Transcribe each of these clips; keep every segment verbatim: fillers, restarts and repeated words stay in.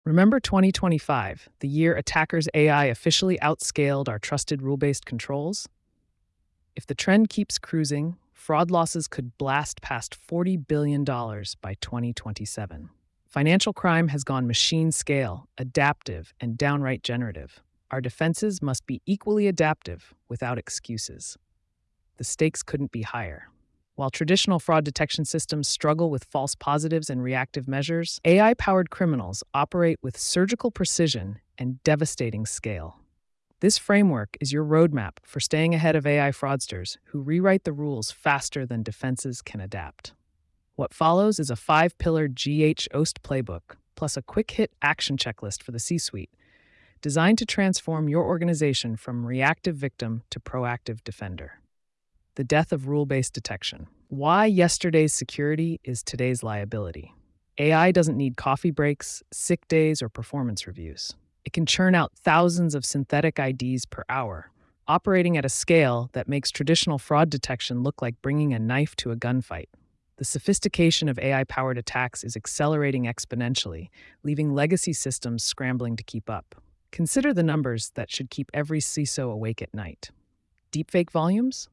Remember twenty twenty-five, the year attackers' A I officially outscaled our trusted rule based controls? If the trend keeps cruising, fraud losses could blast past forty billion dollars by twenty twenty-seven. Financial crime has gone machine scale, adaptive, and downright generative. Our defenses must be equally adaptive without excuses. The stakes couldn't be higher. While traditional fraud detection systems struggle with false positives and reactive measures, A I-powered criminals operate with surgical precision and devastating scale. This framework is your roadmap for staying ahead of A I fraudsters who rewrite the rules faster than defenses can adapt. What follows is a five-pillar G H O A S T playbook, plus a quick-hit action checklist for the C-suite, designed to transform your organization from reactive victim to proactive defender. The death of rule-based detection. Why yesterday's security is today's liability. A I doesn't need coffee breaks, sick days, or performance reviews. It can churn out thousands of synthetic I Ds per hour, operating at a scale that makes traditional fraud detection look like bringing a knife to a gunfight. The sophistication of A I-powered attacks is accelerating exponentially, leaving legacy systems scrambling to keep up. Consider the numbers that should keep every C I S O awake at night. Deepfake volumes?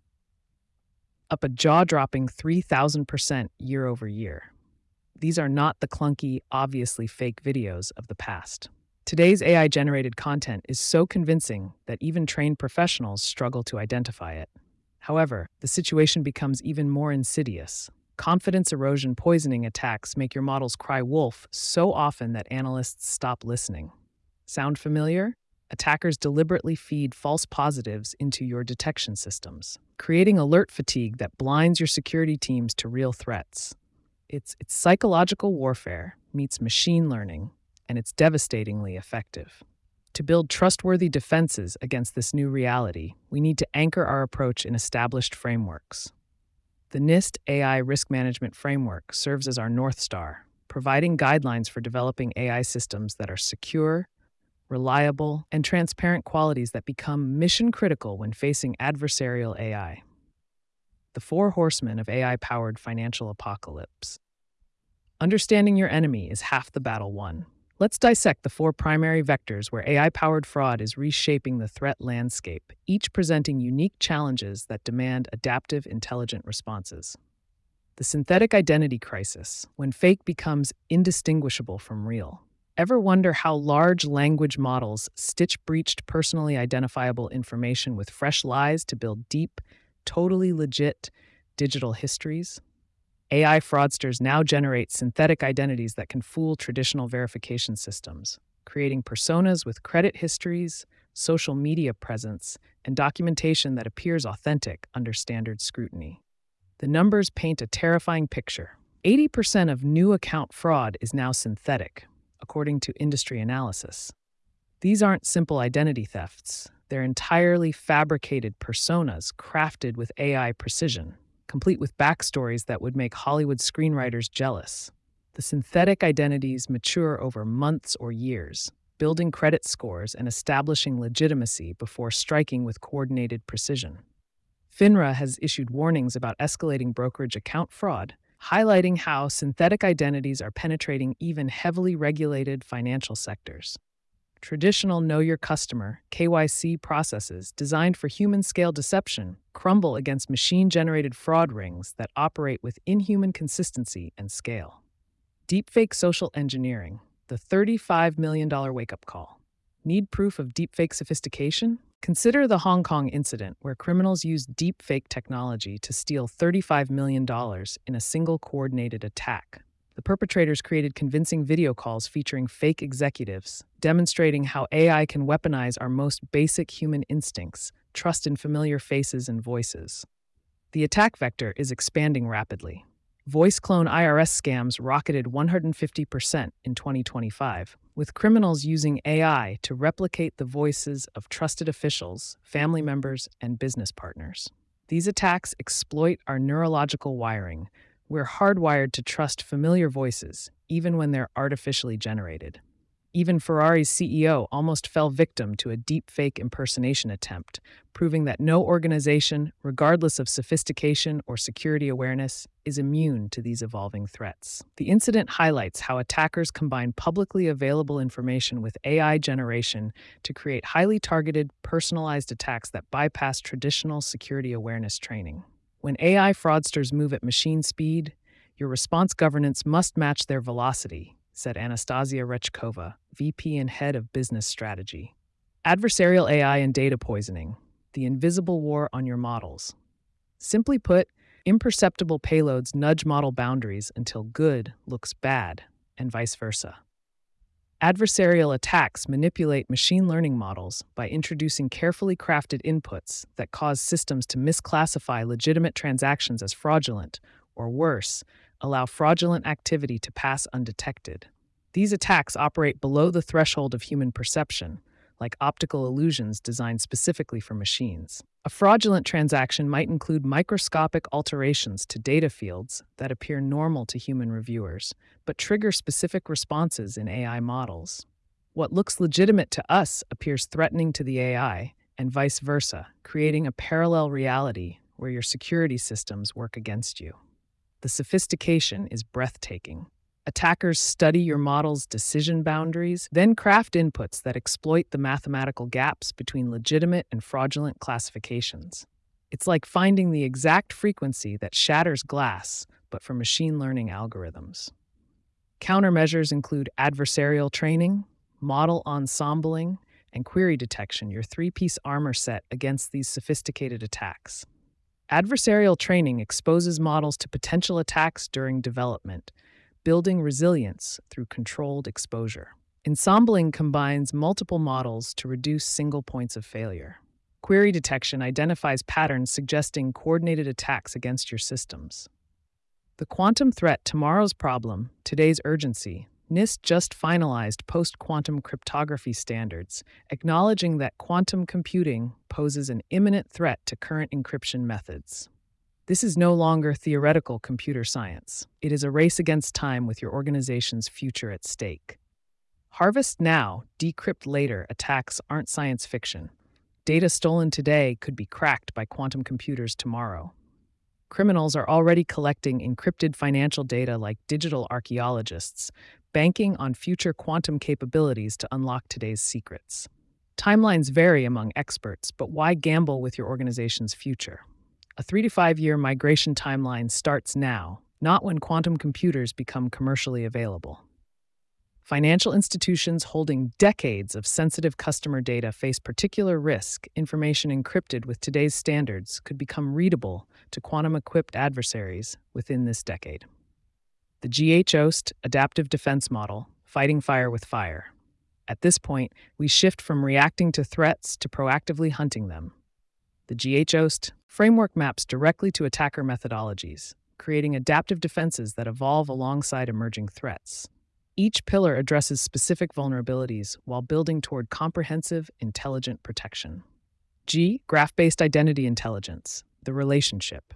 Up a jaw-dropping three thousand percent year over year. These are not the clunky, obviously fake videos of the past. Today's A I-generated content is so convincing that even trained professionals struggle to identify it. However, the situation becomes even more insidious. Confidence erosion poisoning attacks make your models cry wolf so often that analysts stop listening. Sound familiar? Attackers deliberately feed false positives into your detection systems, creating alert fatigue that blinds your security teams to real threats. It's, it's psychological warfare meets machine learning, and it's devastatingly effective. To build trustworthy defenses against this new reality, we need to anchor our approach in established frameworks. The NIST A I Risk Management Framework serves as our North Star, providing guidelines for developing A I systems that are secure, reliable, and transparent, qualities that become mission-critical when facing adversarial A I. The four horsemen of A I-powered financial apocalypse. Understanding your enemy is half the battle won. Let's dissect the four primary vectors where A I-powered fraud is reshaping the threat landscape, each presenting unique challenges that demand adaptive, intelligent responses. The synthetic identity crisis, when fake becomes indistinguishable from real. Ever wonder how large language models stitch breached personally identifiable information with fresh lies to build deep, totally legit digital histories? A I fraudsters now generate synthetic identities that can fool traditional verification systems, creating personas with credit histories, social media presence, and documentation that appears authentic under standard scrutiny. The numbers paint a terrifying picture. eighty percent of new account fraud is now synthetic, according to industry analysis. These aren't simple identity thefts. They're entirely fabricated personas crafted with A I precision, complete with backstories that would make Hollywood screenwriters jealous. The synthetic identities mature over months or years, building credit scores and establishing legitimacy before striking with coordinated precision. FINRA has issued warnings about escalating brokerage account fraud, highlighting how synthetic identities are penetrating even heavily regulated financial sectors. Traditional Know Your Customer (K Y C) processes designed for human-scale deception crumble against machine-generated fraud rings that operate with inhuman consistency and scale. Deepfake social engineering, the thirty-five million dollars wake-up call. Need proof of deepfake sophistication? Consider the Hong Kong incident where criminals used deepfake technology to steal thirty-five million dollars in a single coordinated attack. The perpetrators created convincing video calls featuring fake executives, demonstrating how A I can weaponize our most basic human instincts, trust in familiar faces and voices. The attack vector is expanding rapidly. Voice clone I R S scams rocketed one hundred fifty percent in twenty twenty-five, with criminals using A I to replicate the voices of trusted officials, family members, and business partners. These attacks exploit our neurological wiring. We're hardwired to trust familiar voices, even when they're artificially generated. Even Ferrari's C E O almost fell victim to a deepfake impersonation attempt, proving that no organization, regardless of sophistication or security awareness, is immune to these evolving threats. The incident highlights how attackers combine publicly available information with A I generation to create highly targeted, personalized attacks that bypass traditional security awareness training. When A I fraudsters move at machine speed, your response governance must match their velocity, said Anastasia Rechkova, V P and Head of Business Strategy. Adversarial A I and data poisoning, the invisible war on your models. Simply put, imperceptible payloads nudge model boundaries until good looks bad, and vice versa. Adversarial attacks manipulate machine learning models by introducing carefully crafted inputs that cause systems to misclassify legitimate transactions as fraudulent, or worse, allow fraudulent activity to pass undetected. These attacks operate below the threshold of human perception, like optical illusions designed specifically for machines. A fraudulent transaction might include microscopic alterations to data fields that appear normal to human reviewers, but trigger specific responses in A I models. What looks legitimate to us appears threatening to the A I, and vice versa, creating a parallel reality where your security systems work against you. The sophistication is breathtaking. Attackers study your model's decision boundaries, then craft inputs that exploit the mathematical gaps between legitimate and fraudulent classifications. It's like finding the exact frequency that shatters glass, but for machine learning algorithms. Countermeasures include adversarial training, model ensembling, and query detection, your three-piece armor set against these sophisticated attacks. Adversarial training exposes models to potential attacks during development, building resilience through controlled exposure. Ensembling combines multiple models to reduce single points of failure. Query detection identifies patterns suggesting coordinated attacks against your systems. The quantum threat, tomorrow's problem, today's urgency. NIST just finalized post-quantum cryptography standards, acknowledging that quantum computing poses an imminent threat to current encryption methods. This is no longer theoretical computer science. It is a race against time with your organization's future at stake. Harvest now, decrypt later attacks aren't science fiction. Data stolen today could be cracked by quantum computers tomorrow. Criminals are already collecting encrypted financial data like digital archaeologists, banking on future quantum capabilities to unlock today's secrets. Timelines vary among experts, but why gamble with your organization's future? A three to five year migration timeline starts now, not when quantum computers become commercially available. Financial institutions holding decades of sensitive customer data face particular risk. Information encrypted with today's standards could become readable to quantum-equipped adversaries within this decade. The G H O S T adaptive defense model, fighting fire with fire. At this point, we shift from reacting to threats to proactively hunting them. The G H O S T framework maps directly to attacker methodologies, creating adaptive defenses that evolve alongside emerging threats. Each pillar addresses specific vulnerabilities while building toward comprehensive, intelligent protection. G. Graph-based identity intelligence, the relationship.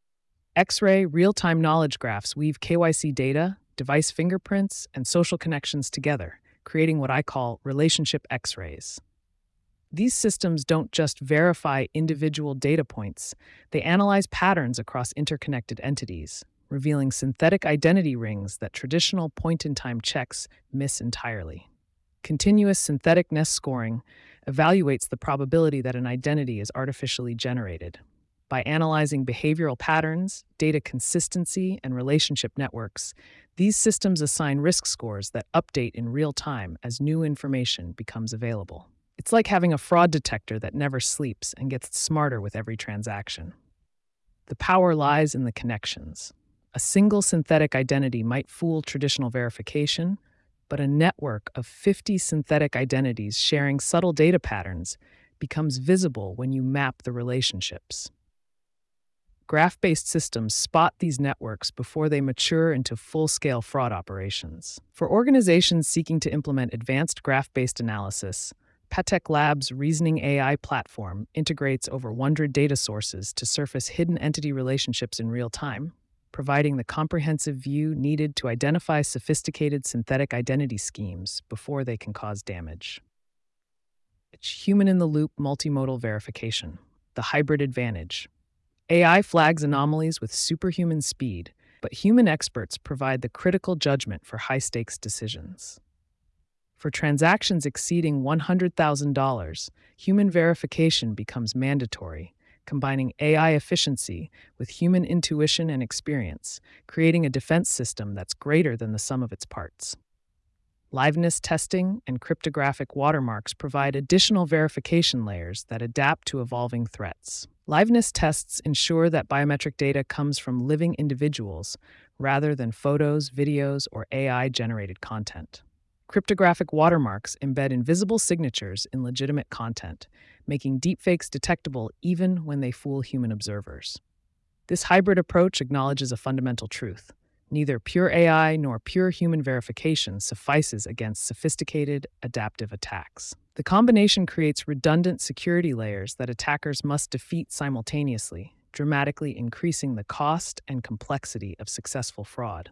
X-ray real-time knowledge graphs weave K Y C data, device fingerprints, and social connections together, creating what I call relationship X-rays. These systems don't just verify individual data points, they analyze patterns across interconnected entities, revealing synthetic identity rings that traditional point-in-time checks miss entirely. Continuous synthetic nest scoring evaluates the probability that an identity is artificially generated. By analyzing behavioral patterns, data consistency, and relationship networks, these systems assign risk scores that update in real time as new information becomes available. It's like having a fraud detector that never sleeps and gets smarter with every transaction. The power lies in the connections. A single synthetic identity might fool traditional verification, but a network of fifty synthetic identities sharing subtle data patterns becomes visible when you map the relationships. Graph-based systems spot these networks before they mature into full-scale fraud operations. For organizations seeking to implement advanced graph-based analysis, Patek Labs' Reasoning A I platform integrates over one hundred data sources to surface hidden entity relationships in real time, providing the comprehensive view needed to identify sophisticated synthetic identity schemes before they can cause damage. It's human-in-the-loop multimodal verification, the hybrid advantage. A I flags anomalies with superhuman speed, but human experts provide the critical judgment for high-stakes decisions. For transactions exceeding one hundred thousand dollars, human verification becomes mandatory, combining A I efficiency with human intuition and experience, creating a defense system that's greater than the sum of its parts. Liveness testing and cryptographic watermarks provide additional verification layers that adapt to evolving threats. Liveness tests ensure that biometric data comes from living individuals rather than photos, videos, or A I-generated content. Cryptographic watermarks embed invisible signatures in legitimate content, making deepfakes detectable even when they fool human observers. This hybrid approach acknowledges a fundamental truth. Neither pure A I nor pure human verification suffices against sophisticated, adaptive attacks. The combination creates redundant security layers that attackers must defeat simultaneously, dramatically increasing the cost and complexity of successful fraud.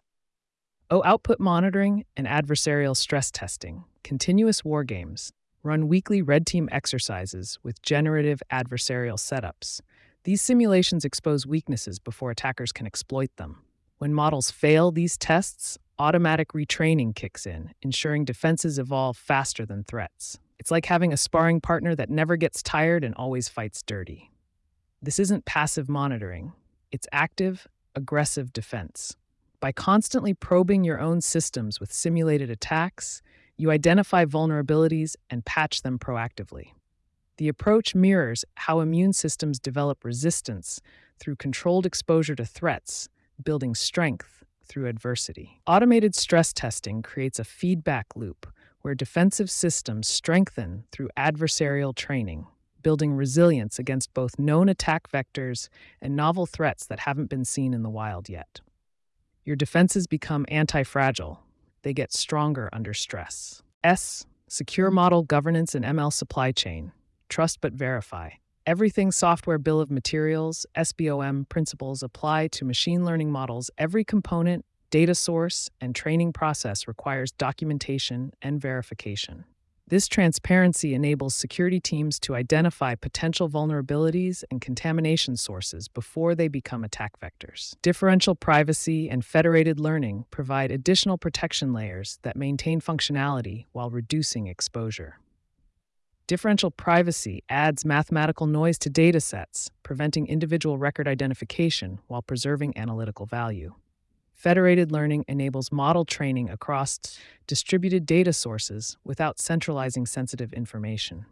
O output monitoring and adversarial stress testing, continuous wargames, run weekly red team exercises with generative adversarial setups. These simulations expose weaknesses before attackers can exploit them. When models fail these tests, automatic retraining kicks in, ensuring defenses evolve faster than threats. It's like having a sparring partner that never gets tired and always fights dirty. This isn't passive monitoring. It's active, aggressive defense. By constantly probing your own systems with simulated attacks, you identify vulnerabilities and patch them proactively. The approach mirrors how immune systems develop resistance through controlled exposure to threats, building strength through adversity. Automated stress testing creates a feedback loop where defensive systems strengthen through adversarial training, building resilience against both known attack vectors and novel threats that haven't been seen in the wild yet. Your defenses become anti-fragile. They get stronger under stress. S. Secure model governance and M L supply chain. Trust but verify. Everything software bill of materials, S B O M principles apply to machine learning models. Every component, data source, and training process requires documentation and verification. This transparency enables security teams to identify potential vulnerabilities and contamination sources before they become attack vectors. Differential privacy and federated learning provide additional protection layers that maintain functionality while reducing exposure. Differential privacy adds mathematical noise to datasets, preventing individual record identification while preserving analytical value. Federated learning enables model training across distributed data sources without centralizing sensitive information.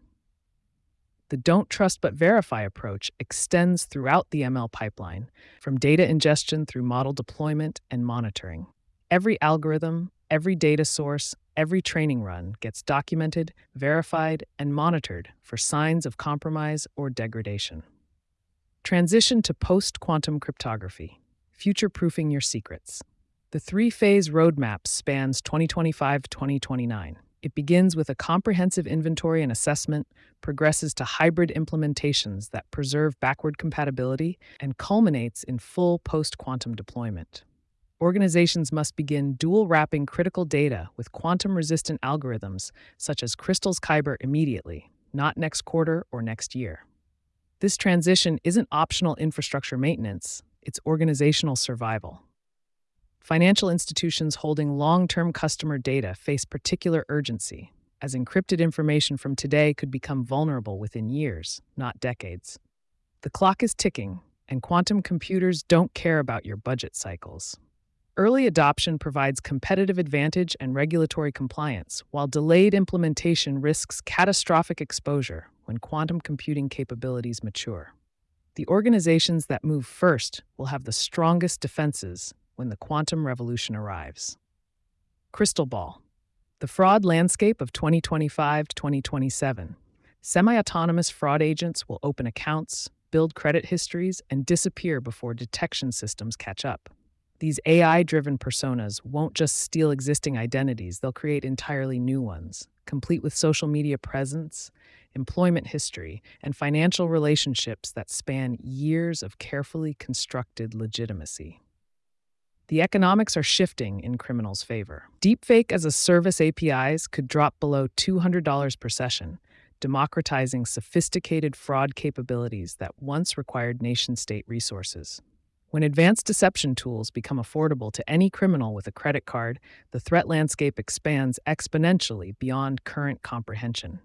The don't trust but verify approach extends throughout the M L pipeline, from data ingestion through model deployment and monitoring. Every algorithm, every data source, every training run gets documented, verified, and monitored for signs of compromise or degradation. Transition to post-quantum cryptography. Future-proofing your secrets. The three-phase roadmap spans twenty twenty-five to twenty twenty-nine. It begins with a comprehensive inventory and assessment, progresses to hybrid implementations that preserve backward compatibility, and culminates in full post-quantum deployment. Organizations must begin dual-wrapping critical data with quantum-resistant algorithms such as Crystal's Kyber immediately, not next quarter or next year. This transition isn't optional infrastructure maintenance. It's organizational survival. Financial institutions holding long-term customer data face particular urgency, as encrypted information from today could become vulnerable within years, not decades. The clock is ticking, and quantum computers don't care about your budget cycles. Early adoption provides competitive advantage and regulatory compliance, while delayed implementation risks catastrophic exposure when quantum computing capabilities mature. The organizations that move first will have the strongest defenses when the quantum revolution arrives. Crystal Ball. The fraud landscape of twenty twenty-five to twenty twenty-seven. Semi-autonomous fraud agents will open accounts, build credit histories, and disappear before detection systems catch up. These A I-driven personas won't just steal existing identities, they'll create entirely new ones, complete with social media presence, employment history, and financial relationships that span years of carefully constructed legitimacy. The economics are shifting in criminals' favor. Deepfake as a service A P Is could drop below two hundred dollars per session, democratizing sophisticated fraud capabilities that once required nation-state resources. When advanced deception tools become affordable to any criminal with a credit card, the threat landscape expands exponentially beyond current comprehension.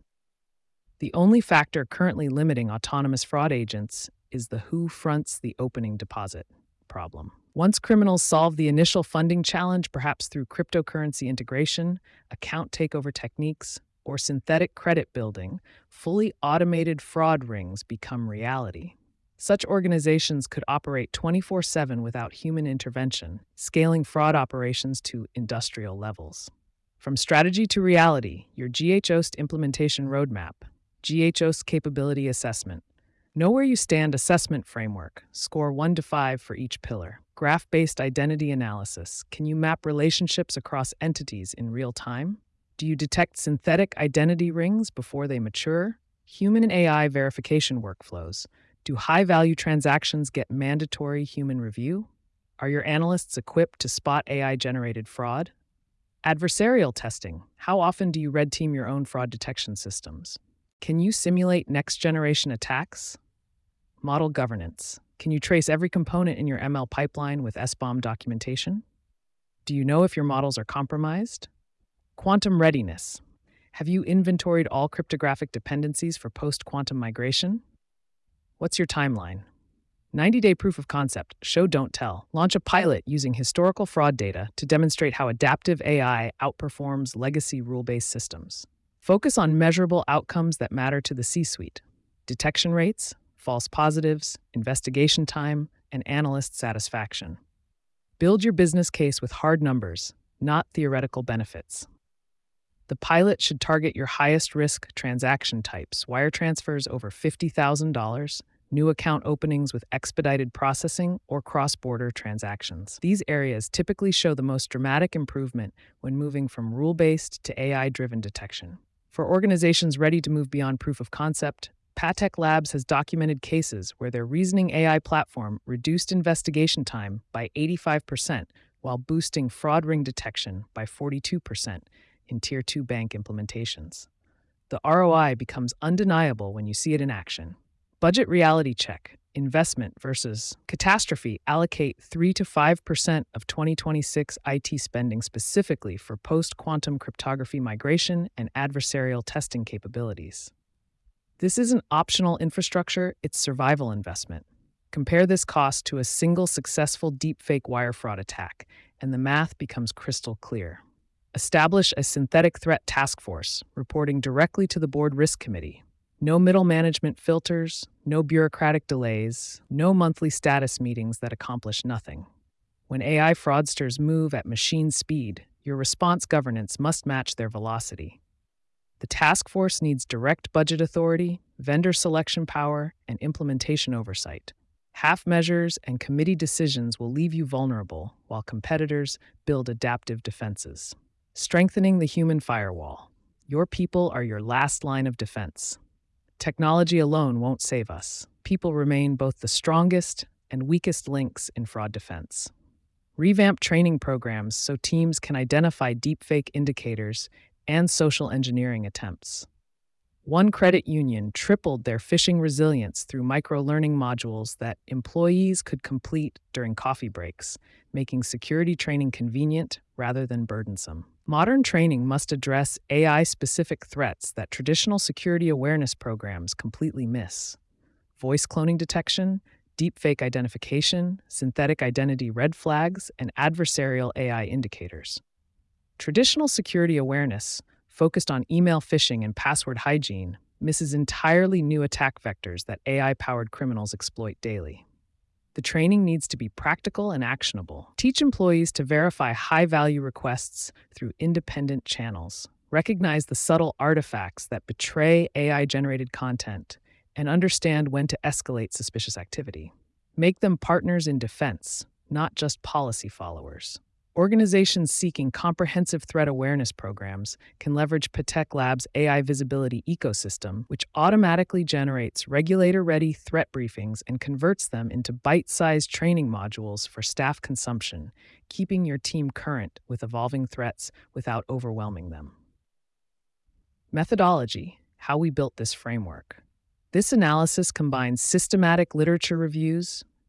The only factor currently limiting autonomous fraud agents is the who fronts the opening deposit problem. Once criminals solve the initial funding challenge, perhaps through cryptocurrency integration, account takeover techniques, or synthetic credit building, fully automated fraud rings become reality. Such organizations could operate twenty-four seven without human intervention, scaling fraud operations to industrial levels. From strategy to reality, your G H O S T implementation roadmap. G H O S T Capability Assessment. Know Where You Stand Assessment Framework. Score one to five for each pillar. Graph-based identity analysis. Can you map relationships across entities in real time? Do you detect synthetic identity rings before they mature? Human and A I verification workflows. Do high-value transactions get mandatory human review? Are your analysts equipped to spot A I-generated fraud? Adversarial testing. How often do you red team your own fraud detection systems? Can you simulate next-generation attacks? Model governance. Can you trace every component in your M L pipeline with S B O M documentation? Do you know if your models are compromised? Quantum readiness. Have you inventoried all cryptographic dependencies for post-quantum migration? What's your timeline? ninety-day proof of concept, show don't tell. Launch a pilot using historical fraud data to demonstrate how adaptive A I outperforms legacy rule-based systems. Focus on measurable outcomes that matter to the C-suite. Detection rates, false positives, investigation time, and analyst satisfaction. Build your business case with hard numbers, not theoretical benefits. The pilot should target your highest risk transaction types, wire transfers over fifty thousand dollars, new account openings with expedited processing, or cross-border transactions. These areas typically show the most dramatic improvement when moving from rule-based to A I-driven detection. For organizations ready to move beyond proof of concept, Patek Labs has documented cases where their reasoning A I platform reduced investigation time by eighty-five percent while boosting fraud ring detection by forty-two percent in Tier two bank implementations. The R O I becomes undeniable when you see it in action. Budget reality check. Investment versus catastrophe. Allocate three to five percent of twenty twenty-six I T spending specifically for post-quantum cryptography migration and adversarial testing capabilities. This isn't optional infrastructure, it's survival investment. Compare this cost to a single successful deepfake wire fraud attack, and the math becomes crystal clear. Establish a synthetic threat task force, reporting directly to the board risk committee. No middle management filters, no bureaucratic delays, no monthly status meetings that accomplish nothing. When A I fraudsters move at machine speed, your response governance must match their velocity. The task force needs direct budget authority, vendor selection power, and implementation oversight. Half measures and committee decisions will leave you vulnerable, while competitors build adaptive defenses. Strengthening the human firewall. Your people are your last line of defense. Technology alone won't save us. People remain both the strongest and weakest links in fraud defense. Revamp training programs so teams can identify deepfake indicators and social engineering attempts. One credit union tripled their phishing resilience through micro-learning modules that employees could complete during coffee breaks, making security training convenient rather than burdensome. Modern training must address A I-specific threats that traditional security awareness programs completely miss. Voice cloning detection, deepfake identification, synthetic identity red flags, and adversarial A I indicators. Traditional security awareness, focused on email phishing and password hygiene, misses entirely new attack vectors that A I-powered criminals exploit daily. The training needs to be practical and actionable. Teach employees to verify high-value requests through independent channels. Recognize the subtle artifacts that betray A I-generated content, and understand when to escalate suspicious activity. Make them partners in defense, not just policy followers. Organizations seeking comprehensive threat awareness programs can leverage Patek Labs' A I visibility ecosystem, which automatically generates regulator-ready threat briefings and converts them into bite-sized training modules for staff consumption, keeping your team current with evolving threats without overwhelming them. Methodology: how we built this framework. This analysis combines systematic literature reviews,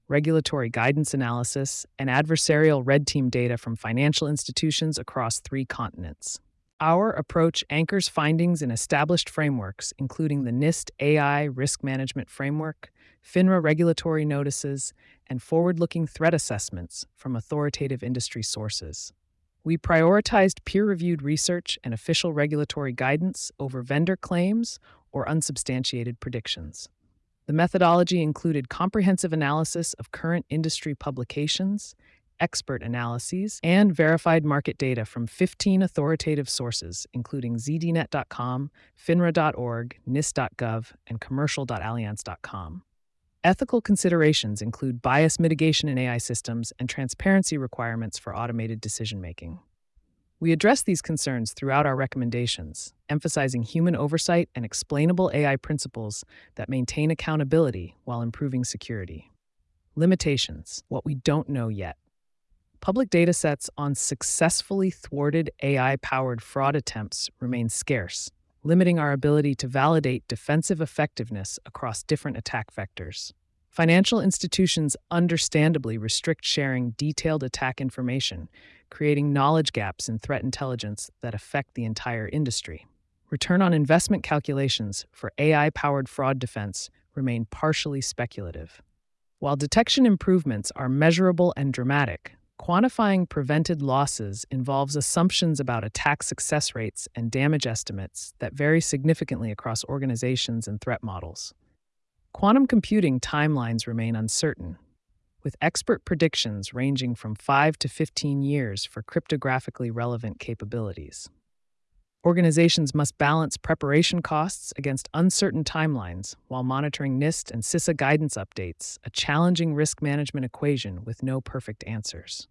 regulatory guidance analysis, and adversarial red team data from financial institutions across three continents. Our approach anchors findings in established frameworks, including the NIST A I Risk Management Framework, FINRA regulatory notices, and forward-looking threat assessments from authoritative industry sources. We prioritized peer-reviewed research and official regulatory guidance over vendor claims or unsubstantiated predictions. The methodology included comprehensive analysis of current industry publications, expert analyses, and verified market data from fifteen authoritative sources, including Z D net dot com, FINRA dot org, NIST dot gov, and commercial dot allianz dot com. Ethical considerations include bias mitigation in A I systems and transparency requirements for automated decision-making. We address these concerns throughout our recommendations, emphasizing human oversight and explainable A I principles that maintain accountability while improving security. Limitations: what we don't know yet. Public datasets on successfully thwarted A I-powered fraud attempts remain scarce, limiting our ability to validate defensive effectiveness across different attack vectors. Financial institutions understandably restrict sharing detailed attack information, creating knowledge gaps in threat intelligence that affect the entire industry. Return on investment calculations for A I-powered fraud defense remain partially speculative. While detection improvements are measurable and dramatic, quantifying prevented losses involves assumptions about attack success rates and damage estimates that vary significantly across organizations and threat models. Quantum computing timelines remain uncertain, with expert predictions ranging from five to fifteen years for cryptographically relevant capabilities. Organizations must balance preparation costs against uncertain timelines while monitoring NIST and CISA guidance updates, a challenging risk management equation with no perfect answers.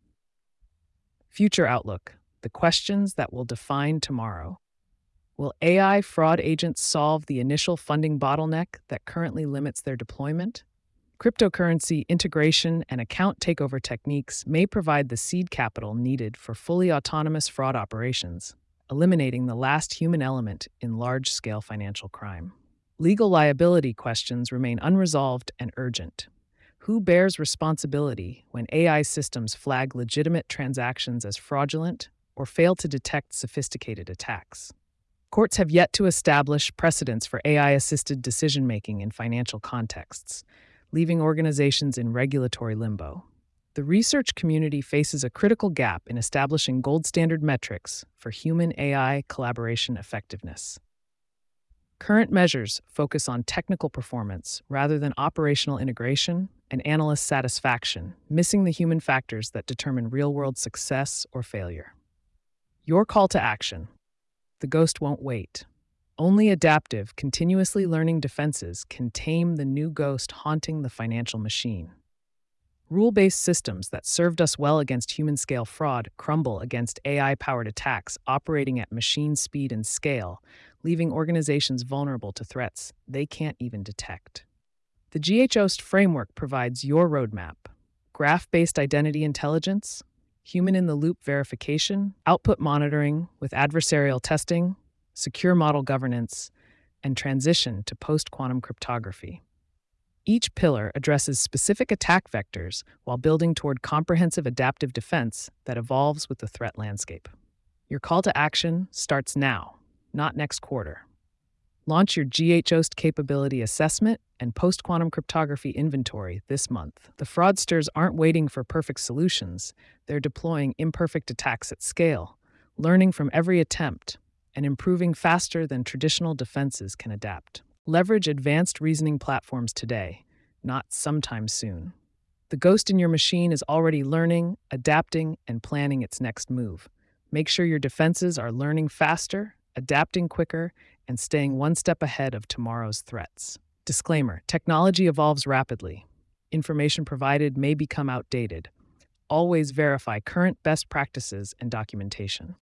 Future outlook: the questions that will define tomorrow. Will A I fraud agents solve the initial funding bottleneck that currently limits their deployment? Cryptocurrency integration and account takeover techniques may provide the seed capital needed for fully autonomous fraud operations, eliminating the last human element in large-scale financial crime. Legal liability questions remain unresolved and urgent. Who bears responsibility when A I systems flag legitimate transactions as fraudulent or fail to detect sophisticated attacks? Courts have yet to establish precedents for A I-assisted decision-making in financial contexts, leaving organizations in regulatory limbo. The research community faces a critical gap in establishing gold standard metrics for human-A I collaboration effectiveness. Current measures focus on technical performance rather than operational integration and analyst satisfaction, missing the human factors that determine real-world success or failure. Your call to action: the ghost won't wait. Only adaptive, continuously learning defenses can tame the new ghost haunting the financial machine. Rule-based systems that served us well against human-scale fraud crumble against A I-powered attacks operating at machine speed and scale, leaving organizations vulnerable to threats they can't even detect. The G H O S T framework provides your roadmap: graph-based identity intelligence, human-in-the-loop verification, output monitoring with adversarial testing, secure model governance, and transition to post-quantum cryptography. Each pillar addresses specific attack vectors while building toward comprehensive adaptive defense that evolves with the threat landscape. Your call to action starts now, not next quarter. Launch your G H O S T capability assessment and post-quantum cryptography inventory this month. The fraudsters aren't waiting for perfect solutions, they're deploying imperfect attacks at scale, learning from every attempt, and improving faster than traditional defenses can adapt. Leverage advanced reasoning platforms today, not sometime soon. The ghost in your machine is already learning, adapting, and planning its next move. Make sure your defenses are learning faster, adapting quicker, and staying one step ahead of tomorrow's threats. Disclaimer: technology evolves rapidly. Information provided may become outdated. Always verify current best practices and documentation.